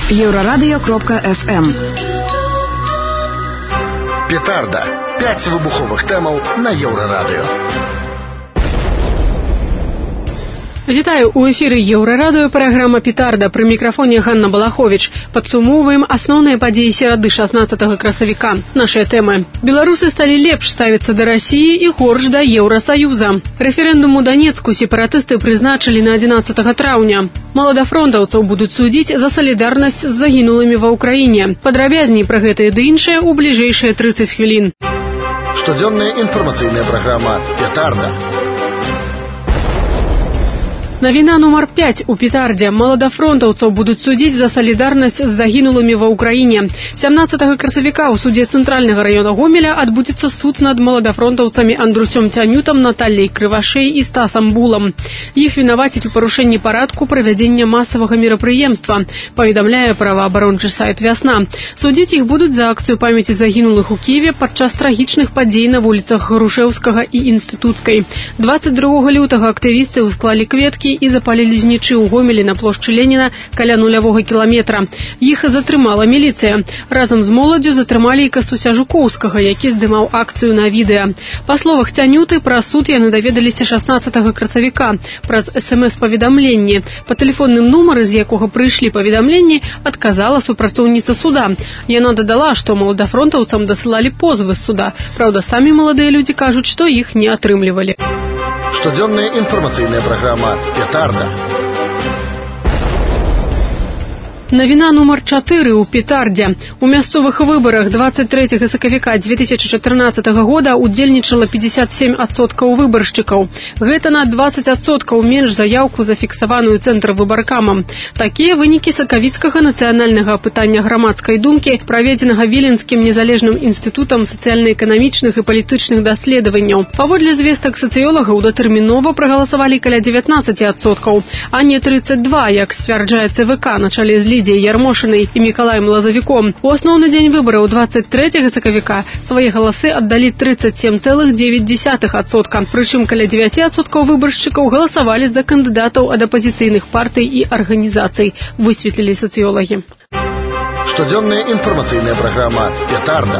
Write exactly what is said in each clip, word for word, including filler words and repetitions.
Еврорадио кропка эф эм. Петарда. Пять выбуховых тэмаў на Еврорадио. Вітаю, у эфіры Еўрарадыё, праграма «Петарда». Пры мікрафоне Ганна Балахович. Падсумоўваем асноўныя падзеі серады шаснаццатага красавіка. Нашыя тэмы. Беларусы сталі лепш ставіцца да Расіі і горш да Еўрасаюза. Рэферэндум у Данецку сепаратысты прызначылі на адзінаццатага траўня. Маладафронтаўцаў будуць судзіць за салідарнасць з загінулымі ва ўкраіне. Падрабязней пра гэтае ды іншае ў бліжэйшыя трыццаць хвілін. Штодзённая інфармацыйная праграма «Петарда». Навіна нумар пяць у Петардзе. Маладафронтаўцаў будуць судзіць за салідарнасць з загінулымі ва ўкраіне. сямнаццатага красавіка ў судзе Цэнтральнага раёна Гомеля адбудзецца суд над маладафронтаўцамі Андрусём Цянютам, Натальяй Крывашэй і Стасам Булам. Іх вінавацяць у парушэнні парадку правядзення масавага мерапрыемства, паведамляе праваабарончы сайт «Вясна». Судзіць іх будуць за акцыю памяці загінулых у Кіеве падчас трагічных падзей на вуліцах Грушэўскага і Інстытуцкай. дваццаць другога лютага актывісты ўсклалі кветкі і запалілі знічы ў Гомелі на плошчы Леніна каля нулявога кіламетра. Іх затрымала міліцыя. Разам з моладдзю затрымалі і Кастуся Жукоўскага, які здымаў акцыю на відэа. Па словах Цянюты, пра суд яны даведаліся шаснаццатага красавіка праз эс эм эс-паведамленне. Па тэлефонным нумары, з якога прыйшлі паведамленні, адказала супрацоўніца суда. Яна дадала, што маладафронтаўцам дасылалі позвы з суда. Праўда, самі маладыя людзі кажуць, што іх не атрымлівалі. Штодзённая інфармацыйная праграма «Петарда». Навіна нумар чатыры ў Петардзе. У мясцовых выбарах дваццаць трэцяга сакавіка дзве тысячы чатырнаццатага года удзельнічала пятьдесят семь адсоткаў выбаршчыкаў. Гэта на дваццаць адсоткаў менш заяўку, зафіксаваную цэнтрвыбаркамам. Такія вынікі сакавіцкага нацыянальнага апытання грамадскай думкі, праведзенага Віленскім незалежным інстытутам сацыяльна-эканамічных і палітычных даследаванняў. Паводле звестак сацыёлагаў, датэрмінова прагаласавалі каля дзевятнаццаць адсоткаў, а не трыццаць два, як сцвярджае цэ вэ ка на чале з Лідзіяй Ярмошынай і Мікалаем Лазавіком. У асноўны дзень выбараў дваццаць трэцяга сакавіка свае галасы аддалі трыццаць сем цэлых дзевяць дзесятых адсотка. Прычым каля дзевяць адсоткаў выбаршчыкаў галасавалі за кандыдатаў ад апазіцыйных партый і арганізацый, высветлілі сацыёлагі. Штодзённая інфармацыйная праграма «Петарда».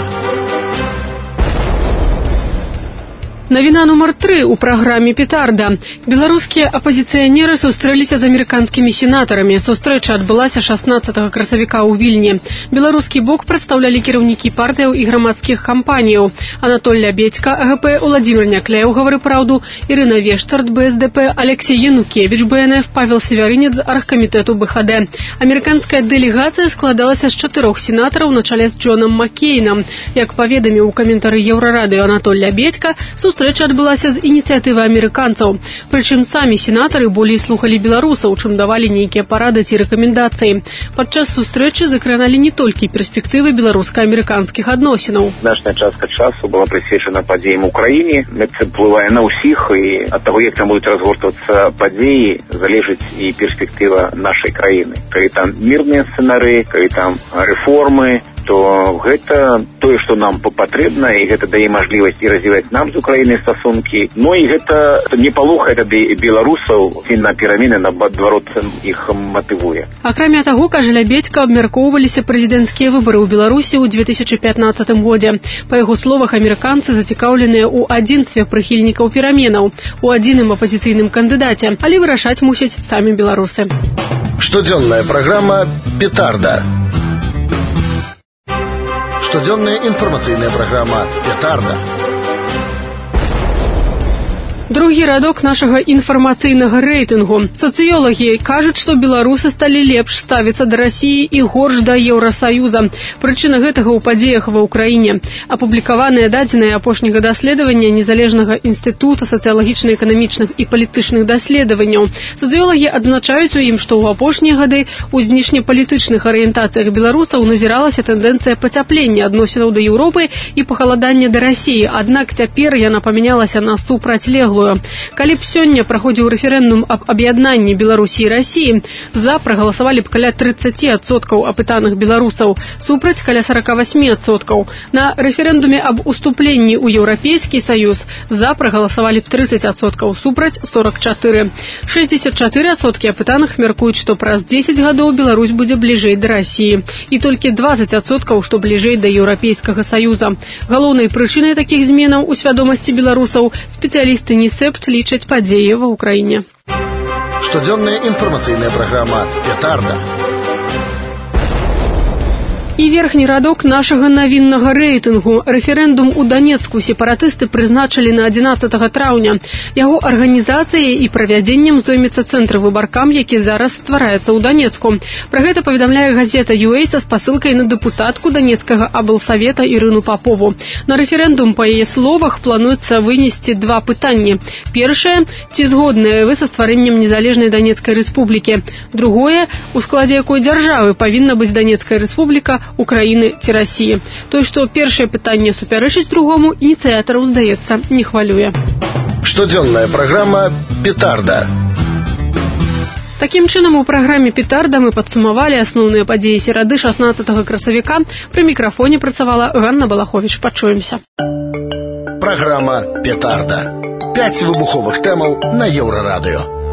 Навіна нумар тры ў праграме «Петарда». Беларускія апазіцыянеры сустрэліся з амерыканскімі сенатарамі. Сустрэча адбылася шаснаццатага красавіка ў Вільні. Беларускі бок прадстаўлялі кіраўнікі партыяў і грамадскіх кампаніяў. Анатоль Лябедзька, а гэ пэ, Уладзімір Някляеў, Гавары праўду, Ірына Вештарт, бэ эс дэ пэ, Алексей Янукевіч, бэ эн эф, Павел Севярынец, аргкамітэту бэ ха дэ. Амерыканская дэлегацыя складалася з чатырох сенатараў на чале з Джонам Маккейнам. Як паведаміў у каментары Еўрарадыё Анатоль Лябедзька, сустрэча адбылася з ініцыятывы амерыканцаў. Прычым самі сенатары болей слухалі беларусаў, чым давалі нейкія парады ці рэкамендацыі. Падчас сустрэчы закраналі не толькі перспектывы беларуска-амерыканскіх адносінаў. Значная частка часу была прысвечана падзеям у краіне. Гэта ўплывае на ўсіх, і ад таго, як там будуць разгортвацца падзеі, залежыць і перспектыва нашай краіны. Калі там мірныя сцэнары, калі там рэформы, то гэта тое, што нам патрэбна, і гэта дае мажлівасць і развіваць нам з Украінай стасункі. Ну і гэта не палохае тады беларусаў, і на перамены, наадварот, іх матывуе. Акрамя таго, кажа Лябедзька, абмяркоўваліся прэзідэнцкія выбары ў Беларусі ў дзве тысячы пятнаццатым годзе. Па яго словах, амерыканцы зацікаўленыя ў адзінстве прыхільнікаў пераменаў, у адзіным апазіцыйным кандыдаце, але вырашаць мусяць самі беларусы. Штодзённая праграма «Петарда». Штодзённая інфармацыйная праграма «Петарда». Другі радок нашага інфармацыйнага рэйтынгу. Сацыёлагі кажуць, што беларусы сталі лепш ставіцца да Расіі і горш да Еўрасаюза. Прычына гэтага ў падзеях ва ўкраіне. Апублікаваныя дадзеныя апошняга даследавання Незалежнага інстытута сацыялагічна-эканамічных і палітычных даследаванняў. Сацыёлагі адзначаюць у ім, што ў апошнія гады ў знешнепалітычных арыентацыях беларусаў назіралася тэндэнцыя пацяплення адносінаў да Еўропы і пахаладання да Расіі. Аднак цяпер яна памянялася на супрацьлеглую. працягваю. Калі б сёння праходзіў рэферэндум аб аб'яднанні Беларусі і Расіі, за прагаласавалі б каля тридцать адсоткаў апытаных беларусаў, супраць каля сорок восемь адсоткаў. На рэферэндуме аб уступленні ў Еўрапейскі саюз за прагаласавалі б тридцать адсоткаў, супраць сорок четыре. шестьдесят четыре адсоткі апытаных мяркуюць, што праз дзесяць гадоў Беларусь будзе бліжэй да Расіі. І толькі двадцать адсоткаў, што бліжэй да Еўрапейскага саюза. Галоўнай прычынай такіх зменаў у свядомасці беларусаў спецыялісты НІСЭПТ лічаць падзеі ва ўкраіне. Штодзённая інфармацыйная праграма «Петарда». І верхні радок нашага навіннага рэйтынгу. Рэферэндум у Данецку сепаратысты прызначылі на адзінаццатага траўня. Яго арганізацыяй і правядзеннем зоймецца цэнтр выбаркам, які зараз ствараецца ў Данецку. Пра гэта паведамляе газета ю эй са спасылкай на дэпутатку Данецкага аблсавета Ірыну Папову. На рэферэндум, па яе словах, плануецца вынесці два пытанні. Першае, ці згодныя вы са стварэннем незалежнай Данецкай рэспублікі. Другое, у складзе якой дзяржавы павінна быць Данецкая рэспубліка, Украіны ці Расіі. Той, што першае пытанне супярэчыць другому, ініцыятараў, здаецца, не хвалюе. Штодзённая праграма «Петарда». Такім чынам, у праграме «Петарда» мы падсумавалі асноўныя падзеі серады шаснаццатага красавіка. Пры мікрафоне працавала Ганна Балаховіч. Пачуемся. Праграма «Петарда». Пяць выбуховых тэмаў на Еўрарадыё.